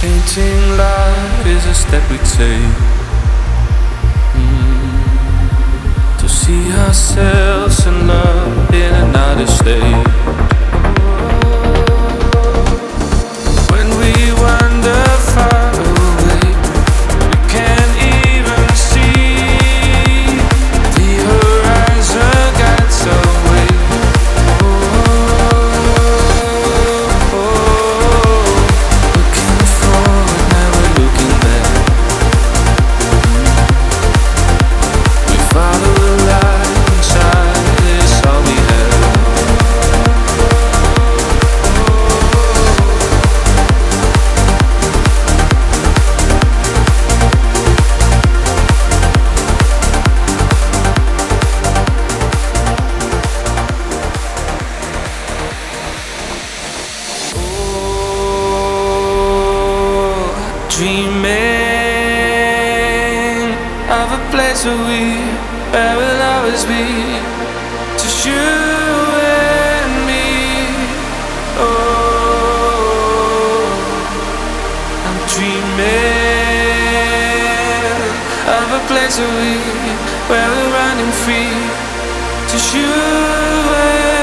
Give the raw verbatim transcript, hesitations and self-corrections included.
Painting life is a step we take mm, to see ourselves and love in another state. When we wander far away, we can't even see the horizon guides our way. Oh, oh, oh. Looking forward, never looking back. We follow the light inside, it's all we have. Dreaming of a place where we, where we'll always be, just you and me. Oh, I'm dreaming of a place where we, where we're running free, just you and me.